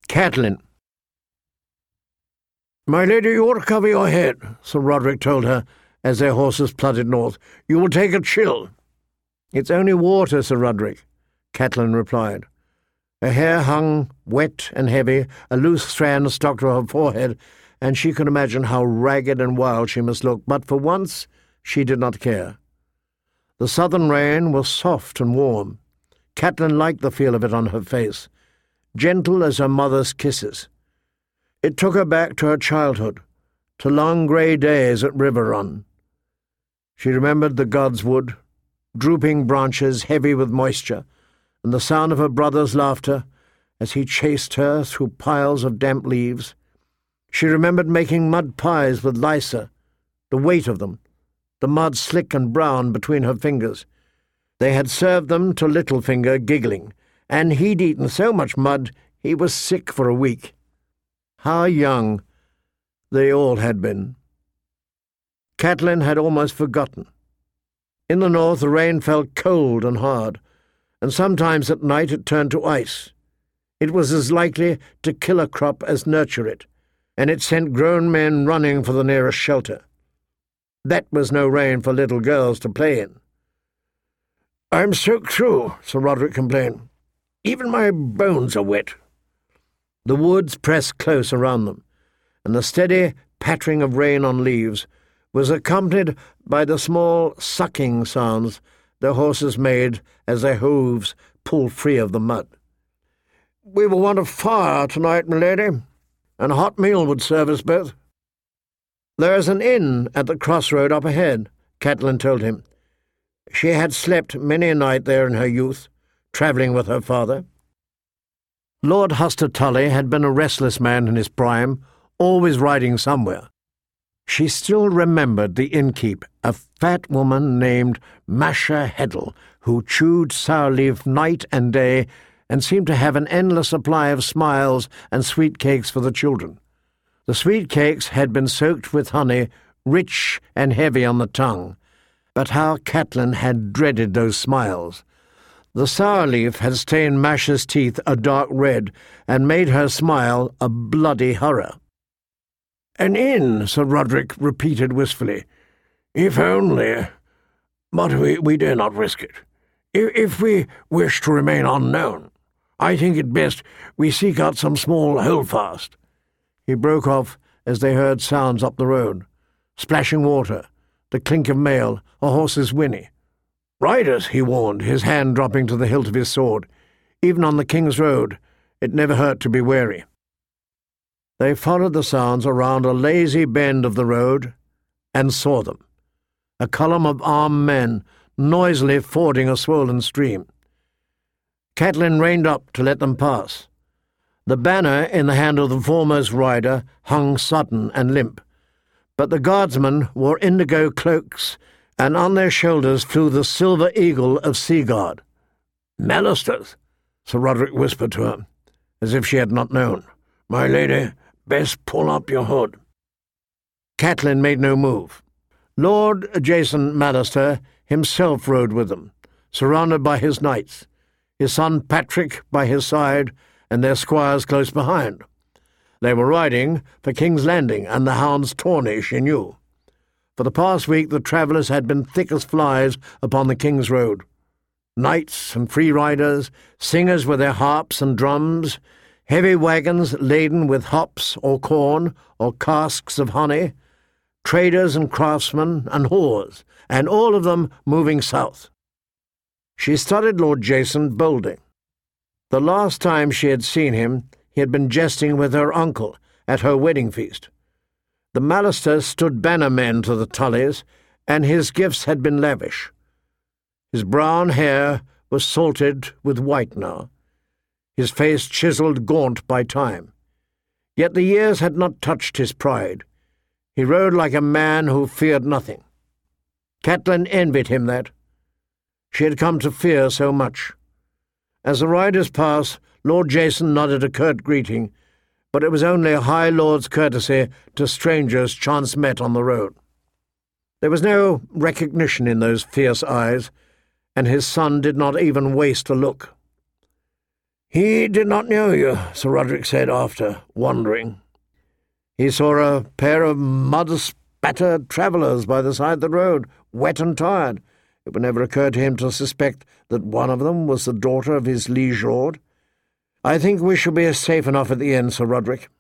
Catelyn. "My lady, you ought to cover your head," Sir Roderick told her as their horses plodded north. "You will take a chill." "It's only water, Sir Roderick," Catelyn replied. Her hair hung wet and heavy, a loose strand stuck to her forehead, and she could imagine how ragged and wild she must look, but for once she did not care. The southern rain was soft and warm. Catelyn liked the feel of it on her face, gentle as her mother's kisses. It took her back to her childhood, to long grey days at Riverrun. She remembered the godswood, drooping branches heavy with moisture, and the sound of her brother's laughter as he chased her through piles of damp leaves. She remembered making mud pies with Lysa, the weight of them, the mud slick and brown between her fingers. They had served them to Littlefinger giggling, and he'd eaten so much mud he was sick for a week. How young they all had been. Catelyn had almost forgotten. In the north the rain fell cold and hard, and sometimes at night it turned to ice. It was as likely to kill a crop as nurture it, and it sent grown men running for the nearest shelter. That was no rain for little girls to play in. "I'm soaked through," Sir Roderick complained. "Even my bones are wet." The woods pressed close around them, and the steady pattering of rain on leaves was accompanied by the small sucking sounds their horses made as their hooves pulled free of the mud. "We will want a fire tonight, milady, and a hot meal would serve us both." "There is an inn at the crossroad up ahead," Catelyn told him. She had slept many a night there in her youth, travelling with her father. Lord Huster Tully had been a restless man in his prime, always riding somewhere. She still remembered the innkeep, a fat woman named Masha Heddle, who chewed sour leaf night and day and seemed to have an endless supply of smiles and sweet cakes for the children. The sweet cakes had been soaked with honey, rich and heavy on the tongue, but how Catelyn had dreaded those smiles. The sour leaf had stained Masha's teeth a dark red and made her smile a bloody horror. "An inn," Sir Roderick repeated wistfully. "If only... But we dare not risk it. If we wish to remain unknown, I think it best we seek out some small holdfast." He broke off as they heard sounds up the road, splashing water, the clink of mail, a horse's whinny. "Riders," he warned, his hand dropping to the hilt of his sword. Even on the King's Road, it never hurt to be wary. They followed the sounds around a lazy bend of the road and saw them, a column of armed men noisily fording a swollen stream. Catelyn reined up to let them pass. The banner in the hand of the foremost rider hung sodden and limp, but the guardsmen wore indigo cloaks, and on their shoulders flew the silver eagle of Seaguard. "Mallisters," Sir Roderick whispered to her, as if she had not known. "My lady, best pull up your hood." Catelyn made no move. Lord Jason Mallister himself rode with them, surrounded by his knights, his son Patrick by his side, and their squires close behind. They were riding for King's Landing and the hound's tourney, she knew. For the past week the travellers had been thick as flies upon the King's Road. Knights and free riders, singers with their harps and drums, heavy wagons laden with hops or corn or casks of honey, traders and craftsmen and whores, and all of them moving south. She studied Lord Jason boldly. The last time she had seen him, he had been jesting with her uncle at her wedding feast. The Mallisters stood bannermen to the Tullys, and his gifts had been lavish. His brown hair was salted with white now, his face chiselled gaunt by time. Yet the years had not touched his pride. He rode like a man who feared nothing. Catelyn envied him that. She had come to fear so much. As the riders passed, Lord Jason nodded a curt greeting, but it was only a high lord's courtesy to strangers chance met on the road. There was no recognition in those fierce eyes, and his son did not even waste a look. "He did not know you," Sir Roderick said after, wondering. He saw a pair of mud-spattered travellers by the side of the road, wet and tired. It would never occur to him to suspect that one of them was the daughter of his liege lord. "I think we shall be safe enough at the inn, Sir Roderick."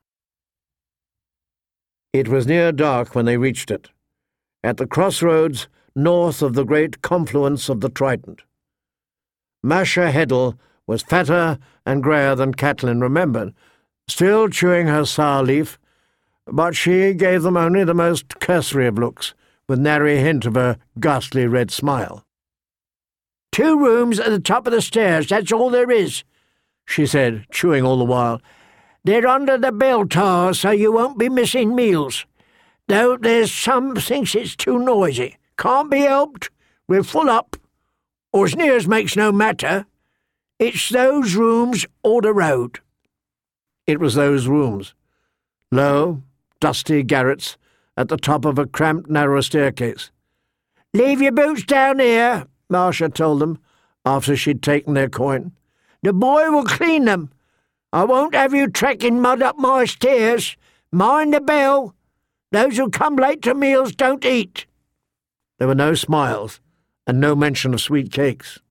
It was near dark when they reached it, at the crossroads north of the great confluence of the Trident. Masha Heddle was fatter and greyer than Catelyn remembered, still chewing her sour leaf, but she gave them only the most cursory of looks, with nary hint of a ghastly red smile. "2 rooms at the top of the stairs, that's all there is," she said, chewing all the while. "They're under the bell tower, so you won't be missing meals. Though there's some thinks it's too noisy. Can't be helped. We're full up, or as near as makes no matter. It's those rooms or the road." It was those rooms. Low, dusty garrets at the top of a cramped, narrow staircase. "Leave your boots down here," Marcia told them, after she'd taken their coin. "The boy will clean them. I won't have you trekking mud up my stairs. Mind the bell. Those who come late to meals don't eat." There were no smiles, and no mention of sweet cakes.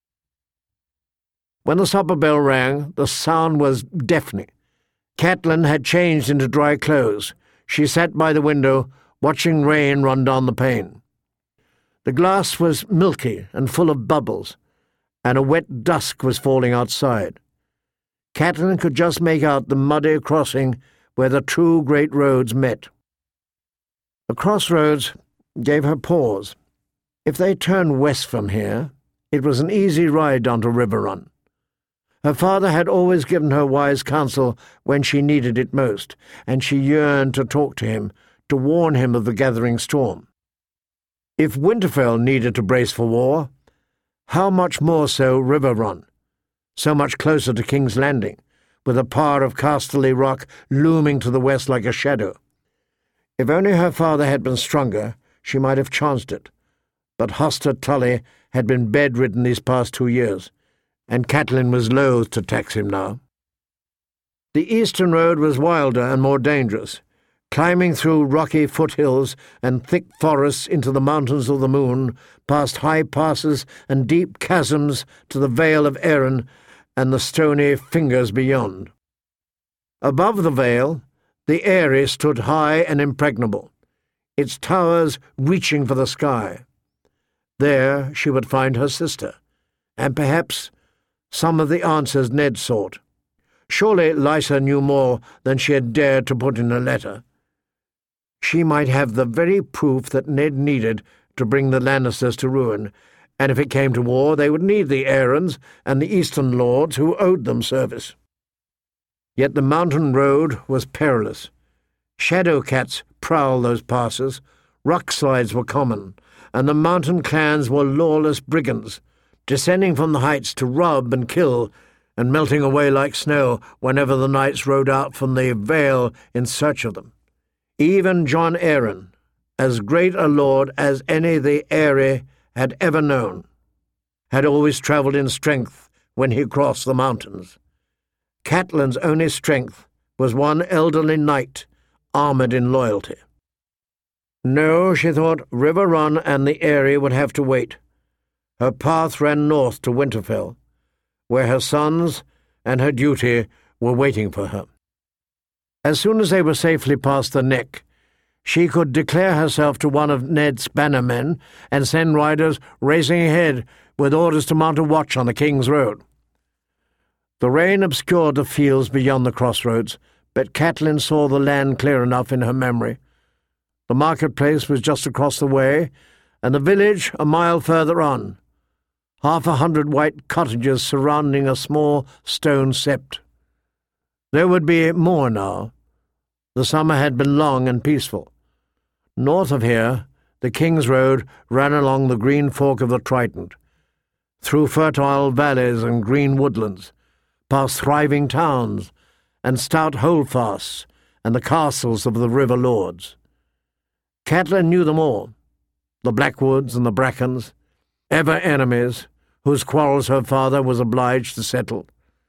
When the supper bell rang, the sound was deafening. Catelyn had changed into dry clothes. She sat by the window, watching rain run down the pane. The glass was milky and full of bubbles, and a wet dusk was falling outside. Catelyn could just make out the muddy crossing where the 2 great roads met. The crossroads gave her pause. If they turned west from here, it was an easy ride down to Riverrun. Her father had always given her wise counsel when she needed it most, and she yearned to talk to him, to warn him of the gathering storm. If Winterfell needed to brace for war, how much more so Riverrun, so much closer to King's Landing, with a par of Casterly Rock looming to the west like a shadow. If only her father had been stronger, she might have chanced it. But Hoster Tully had been bedridden these past 2 years, and Catelyn was loath to tax him now. The eastern road was wilder and more dangerous, climbing through rocky foothills and thick forests into the mountains of the moon, past high passes and deep chasms to the Vale of Arryn and the stony fingers beyond. Above the vale, the Eyrie stood high and impregnable, its towers reaching for the sky. There she would find her sister, and perhaps some of the answers Ned sought. Surely Lysa knew more than she had dared to put in a letter. She might have the very proof that Ned needed to bring the Lannisters to ruin, and if it came to war they would need the Arryns and the Eastern lords who owed them service. Yet the mountain road was perilous. Shadow cats prowled those passes, rock slides were common, and the mountain clans were lawless brigands, descending from the heights to rob and kill, and melting away like snow whenever the knights rode out from the vale in search of them. Even Jon Arryn, as great a lord as any the Eyrie had ever known, had always travelled in strength when he crossed the mountains. Catelyn's only strength was one elderly knight, armoured in loyalty. No, she thought, Riverrun and the Eyrie would have to wait. Her path ran north to Winterfell, where her sons and her duty were waiting for her. As soon as they were safely past the neck, she could declare herself to one of Ned's bannermen and send riders racing ahead with orders to mount a watch on the King's Road. The rain obscured the fields beyond the crossroads, but Catelyn saw the land clear enough in her memory. The marketplace was just across the way, and the village a mile further on, 100 white cottages surrounding a small stone sept. There would be more now. The summer had been long and peaceful. North of here, the King's Road ran along the green fork of the Trident, through fertile valleys and green woodlands, past thriving towns and stout holdfasts and the castles of the river lords. Catelyn knew them all, the Blackwoods and the Brackens, ever enemies whose quarrels her father was obliged to settle.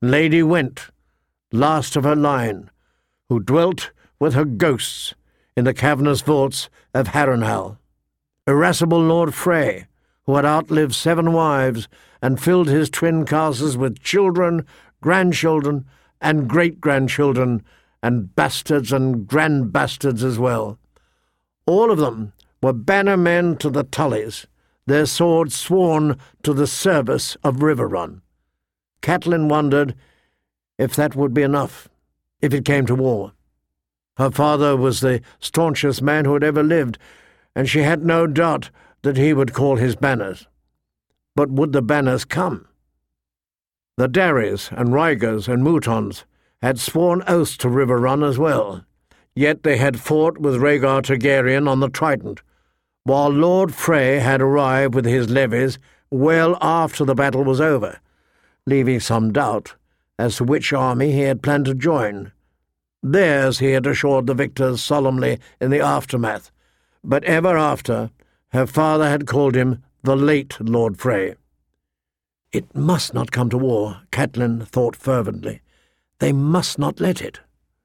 Lady went, last of her line, who dwelt with her ghosts in the cavernous vaults of Harrenhal. Irascible Lord Frey, who had outlived 7 wives and filled his twin castles with children, grandchildren, and great-grandchildren, and bastards and grand-bastards as well. All of them were bannermen to the Tullys, their swords sworn to the service of Riverrun. Catelyn wondered if that would be enough, if it came to war. Her father was the staunchest man who had ever lived, and she had no doubt that he would call his banners. But would the banners come? The Darrys and Rygers and Moutons had sworn oaths to Riverrun as well, yet they had fought with Rhaegar Targaryen on the Trident, while Lord Frey had arrived with his levies well after the battle was over, leaving some doubt as to which army he had planned to join. Theirs, he had assured the victors solemnly in the aftermath, but ever after her father had called him the late Lord Frey. It must not come to war, Catelyn thought fervently. They must not let it.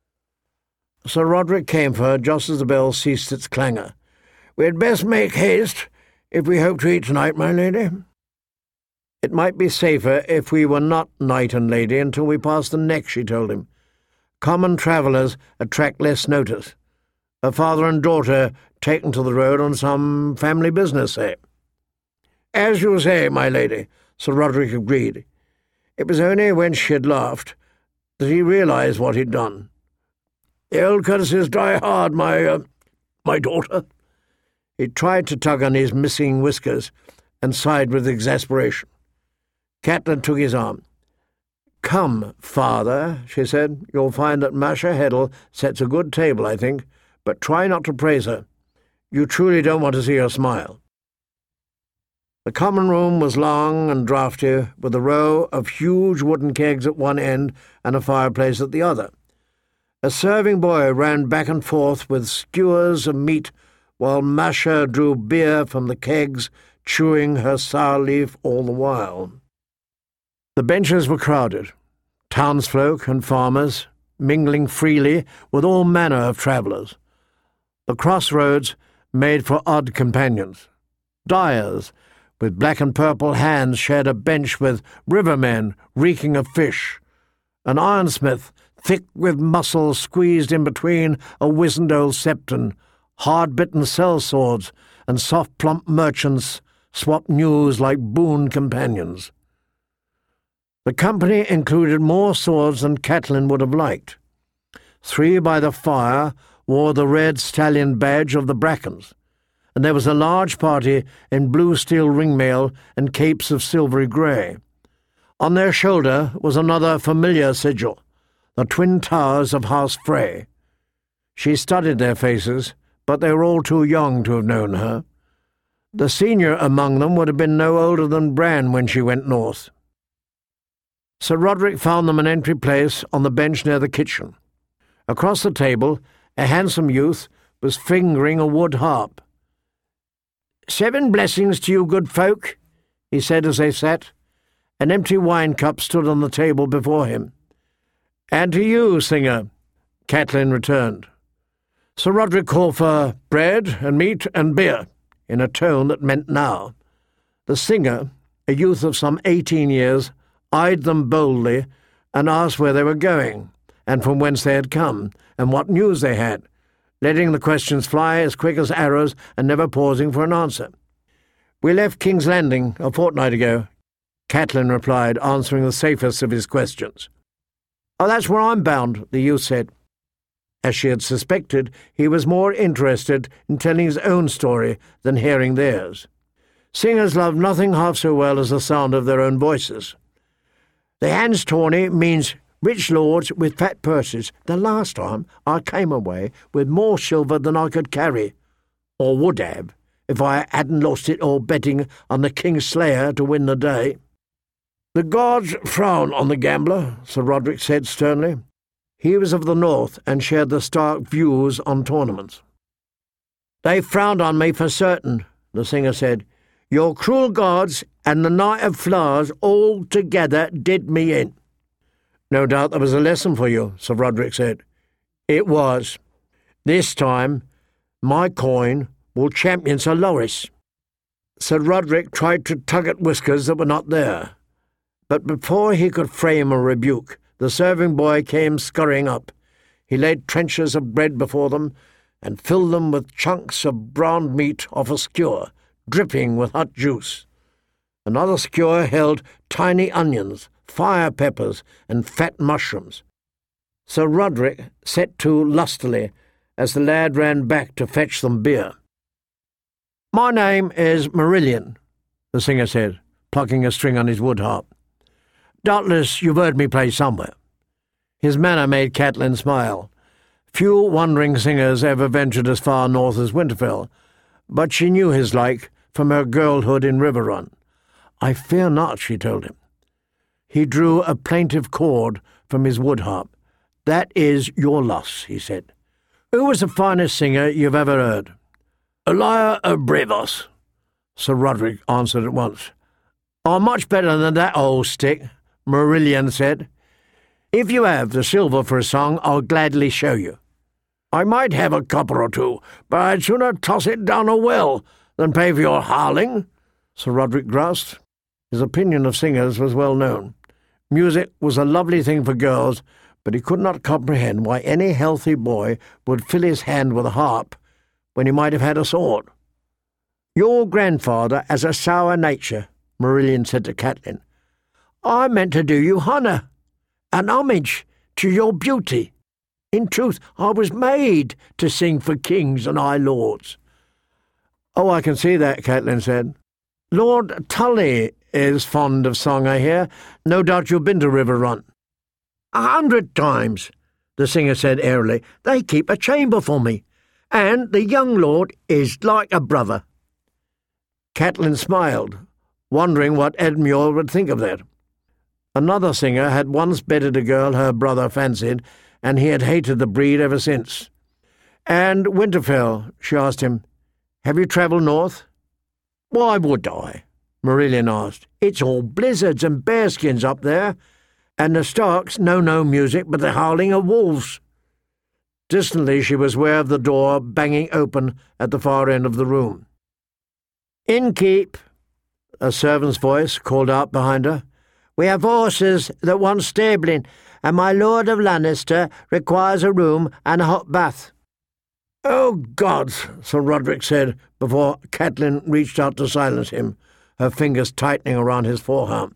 Sir Roderick came for her just as the bell ceased its clangour. "We had best make haste, if we hope to eat tonight, my lady." "It might be safer if we were not knight and lady until we pass the neck," she told him. "Common travellers attract less notice. A father and daughter taken to the road on some family business, say." "As you say, my lady," Sir Roderick agreed. It was only when she had laughed that he realised what he'd done. "The old courtesies die hard, my daughter." He tried to tug on his missing whiskers and sighed with exasperation. Catelyn took his arm. "Come, father," she said. "You'll find that Masha Heddle sets a good table, I think, but try not to praise her. You truly don't want to see her smile." The common room was long and draughty, with a row of huge wooden kegs at one end and a fireplace at the other. A serving boy ran back and forth with skewers of meat, while Masha drew beer from the kegs, chewing her sour leaf all the while. The benches were crowded, townsfolk and farmers mingling freely with all manner of travellers. The crossroads made for odd companions. Dyers, with black and purple hands, shared a bench with rivermen reeking of fish. An ironsmith, thick with muscle, squeezed in between a wizened old septon. Hard-bitten sellswords and soft plump merchants swapped news like boon companions. The company included more swords than Catelyn would have liked. 3 by the fire wore the red stallion badge of the Brackens, and there was a large party in blue steel ringmail and capes of silvery grey. On their shoulder was another familiar sigil, the twin towers of House Frey. She studied their faces, but they were all too young to have known her. The senior among them would have been no older than Bran when she went north. Sir Roderick found them an entry place on the bench near the kitchen. Across the table, a handsome youth was fingering a wood harp. "7 blessings to you, good folk," he said as they sat. An empty wine cup stood on the table before him. "And to you, singer," Catelyn returned. Sir Roderick called for bread and meat and beer, in a tone that meant now. The singer, a youth of some 18 years, eyed them boldly and asked where they were going, and from whence they had come, and what news they had, letting the questions fly as quick as arrows and never pausing for an answer. "We left King's Landing a fortnight ago," Catelyn replied, answering the safest of his questions. "Oh, that's where I'm bound," the youth said. As she had suspected, he was more interested in telling his own story than hearing theirs. Singers love nothing half so well as the sound of their own voices. "The Hans Tawny means rich lords with fat purses. The last time I came away with more silver than I could carry, or would have, if I hadn't lost it all betting on the King's Slayer to win the day." "The gods frown on the gambler," Sir Roderick said sternly. He was of the north and shared the Stark views on tournaments. "They frowned on me for certain," the singer said. "Your cruel gods and the Knight of Flowers all together did me in." No doubt there was a lesson for you, Sir Roderick said. It was. This time, my coin will champion Sir Loris. Sir Roderick tried to tug at whiskers that were not there, but before he could frame a rebuke, the serving boy came scurrying up. He laid trenchers of bread before them and filled them with chunks of browned meat off a skewer, dripping with hot juice. Another skewer held tiny onions, fire peppers, and fat mushrooms. Sir Roderick set to lustily as the lad ran back to fetch them beer. "My name is Marillion," the singer said, plucking a string on his wood harp. "Doubtless you've heard me play somewhere." His manner made Catelyn smile. Few wandering singers ever ventured as far north as Winterfell, but she knew his like from her girlhood in Riverrun. "I fear not," she told him. He drew a plaintive chord from his wood harp. "That is your loss," he said. "Who was the finest singer you've ever heard?" "Elia of Brevos," Sir Roderick answered at once. "I'm much better than that old stick," Marillion said. "If you have the silver for a song, I'll gladly show you." "I might have a copper or two, but I'd sooner toss it down a well than pay for your howling," Sir Roderick grasped. His opinion of singers was well known. Music was a lovely thing for girls, but he could not comprehend why any healthy boy would fill his hand with a harp when he might have had a sword. "Your grandfather has a sour nature," Marillion said to Catelyn. "I meant to do you honour, an homage to your beauty. In truth, I was made to sing for kings and high lords." "Oh, I can see that," Catelyn said. "Lord Tully is fond of song, I hear. No doubt you've been to Riverrun." 100 times, the singer said airily. "They keep a chamber for me, and the young lord is like a brother." Catelyn smiled, wondering what Edmure would think of that. Another singer had once bedded a girl her brother fancied, and he had hated the breed ever since. "And Winterfell," she asked him. "Have you travelled north?" "Why would I?" Marillion asked. "It's all blizzards and bearskins up there, and the Starks know no music but the howling of wolves." Distantly she was aware of the door banging open at the far end of the room. "Innkeep," a servant's voice called out behind her. "We have horses that want stabling, and my Lord of Lannister requires a room and a hot bath." "Oh, gods," Sir Roderick said before Catelyn reached out to silence him, her fingers tightening around his forearm.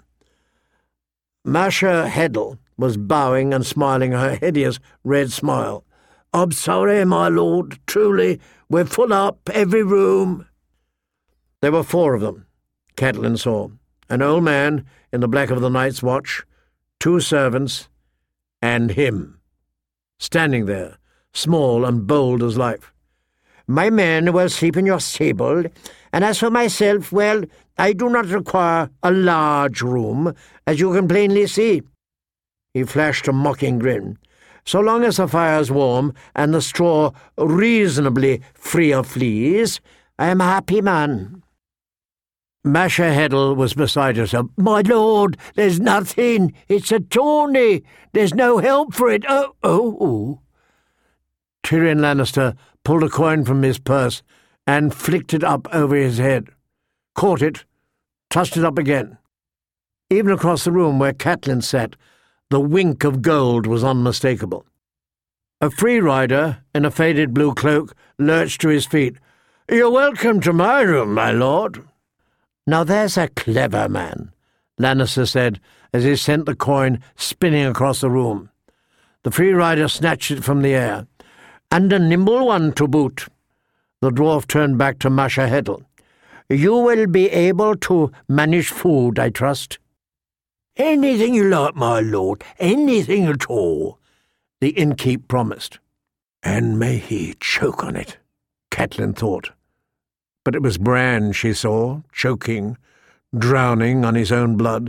Masha Heddle was bowing and smiling her hideous red smile. "I'm sorry, my lord, truly, we're full up, every room." There were 4 of them, Catelyn saw. An old man in the black of the Night's Watch, 2 servants, and him, standing there, small and bold as life. "My men will sleep in your stable, and as for myself, well, I do not require a large room, as you can plainly see." He flashed a mocking grin. "So long as the fire's warm and the straw reasonably free of fleas, I am a happy man." Masha Heddle was beside herself. "My lord, there's nothing. It's a tourney. There's no help for it. Oh. Tyrion Lannister pulled a coin from his purse and flicked it up over his head, caught it, tossed it up again. Even across the room where Catelyn sat, the wink of gold was unmistakable. A free rider in a faded blue cloak lurched to his feet. "You're welcome to my room, my lord." "Now there's a clever man," Lannister said as he sent the coin spinning across the room. The free rider snatched it from the air. "And a nimble one to boot." The dwarf turned back to Masha Heddle. "You will be able to manage food, I trust." "Anything you like, my lord, anything at all," the innkeep promised. "And may he choke on it," Catelyn thought. But it was Bran she saw, choking, drowning on his own blood.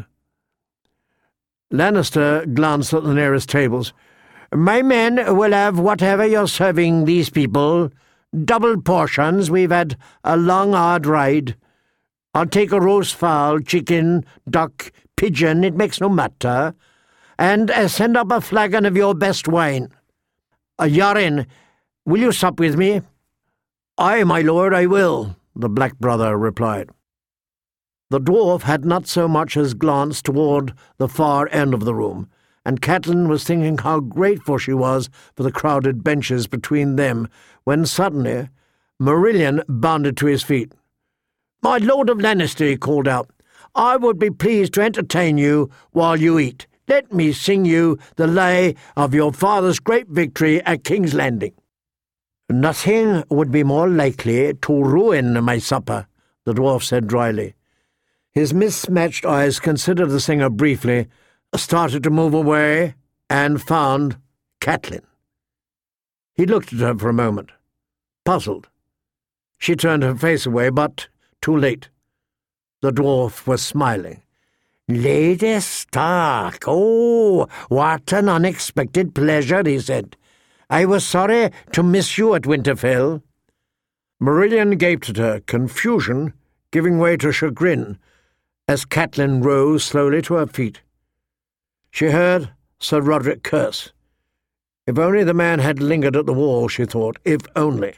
Lannister glanced at the nearest tables. "My men will have whatever you're serving these people. Double portions, we've had a long, hard ride. I'll take a roast fowl, chicken, duck, pigeon, it makes no matter. and send up a flagon of your best wine. Yarin, will you sup with me?" "Aye, my lord, I will," the black brother replied. The dwarf had not so much as glanced toward the far end of the room, and Catelyn was thinking how grateful she was for the crowded benches between them, when suddenly Marillion bounded to his feet. "My Lord of Lannister," he called out, "I would be pleased to entertain you while you eat. Let me sing you the lay of your father's great victory at King's Landing." "Nothing would be more likely to ruin my supper," the dwarf said dryly. His mismatched eyes considered the singer briefly, started to move away, and found Catelyn. He looked at her for a moment, puzzled. She turned her face away, but too late. The dwarf was smiling. "Lady Stark, oh, what an unexpected pleasure," he said. "I was sorry to miss you at Winterfell." Marillion gaped at her, confusion giving way to chagrin, as Catelyn rose slowly to her feet. She heard Sir Roderick curse. If only the man had lingered at the wall, she thought, if only.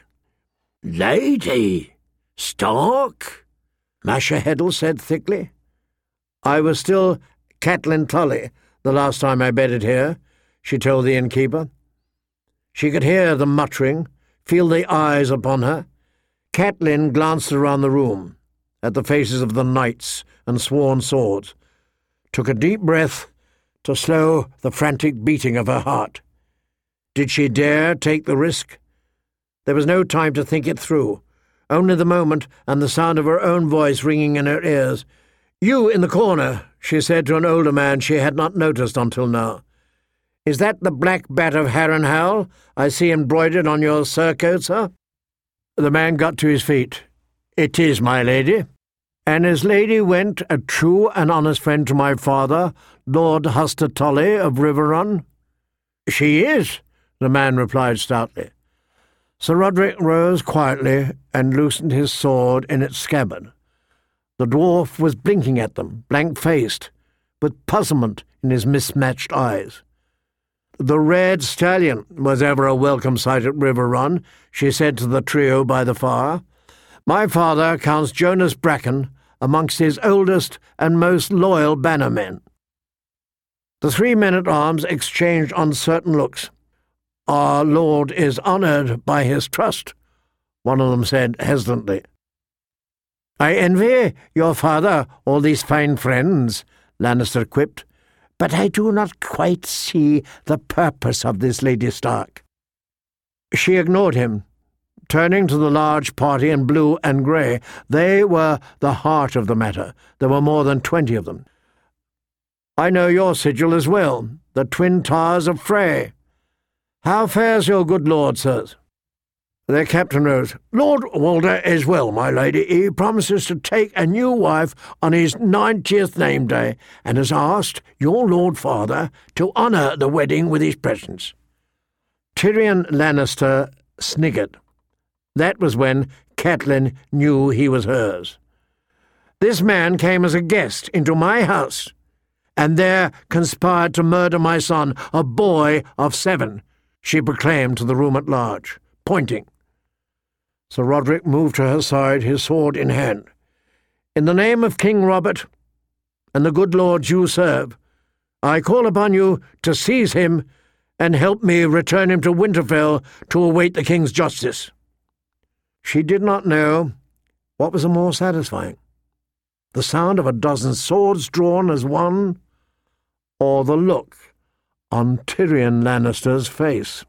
"Lady Stark?" Masha Heddle said thickly. "I was still Catelyn Tully the last time I bedded here," she told the innkeeper. She could hear the muttering, feel the eyes upon her. Catelyn glanced around the room, at the faces of the knights and sworn swords, took a deep breath to slow the frantic beating of her heart. Did she dare take the risk? There was no time to think it through, only the moment and the sound of her own voice ringing in her ears. "You in the corner," she said to an older man she had not noticed until now. "Is that the black bat of Harrenhal I see embroidered on your surcoat, sir?" The man got to his feet. "It is, my lady." "And his lady went a true and honest friend to my father, Lord Huster Tully of Riverrun?" "She is," the man replied stoutly. Sir Roderick rose quietly and loosened his sword in its scabbard. The dwarf was blinking at them, blank-faced, with puzzlement in his mismatched eyes. "The Red Stallion was ever a welcome sight at Riverrun," she said to the trio by the fire. "My father counts Jonas Bracken amongst his oldest and most loyal bannermen." The 3 men-at-arms exchanged uncertain looks. "Our lord is honoured by his trust," one of them said hesitantly. "I envy your father all these fine friends," Lannister quipped, "but I do not quite see the purpose of this Lady Stark." She ignored him, turning to the large party in blue and grey. They were the heart of the matter. There were more than 20 of them. "I know your sigil as well, the Twin Towers of Frey. How fares your good lord, sirs?" Their captain rose. "Lord Walder is well, my lady. He promises to take a new wife on his 90th name day, and has asked your lord father to honour the wedding with his presence." Tyrion Lannister sniggered. That was when Catelyn knew he was hers. "This man came as a guest into my house, and there conspired to murder my son, a boy of 7, she proclaimed to the room at large, pointing. Sir Roderick moved to her side, his sword in hand. "In the name of King Robert and the good lords you serve, I call upon you to seize him and help me return him to Winterfell to await the king's justice." She did not know what was the more satisfying, the sound of a dozen swords drawn as one, or the look on Tyrion Lannister's face.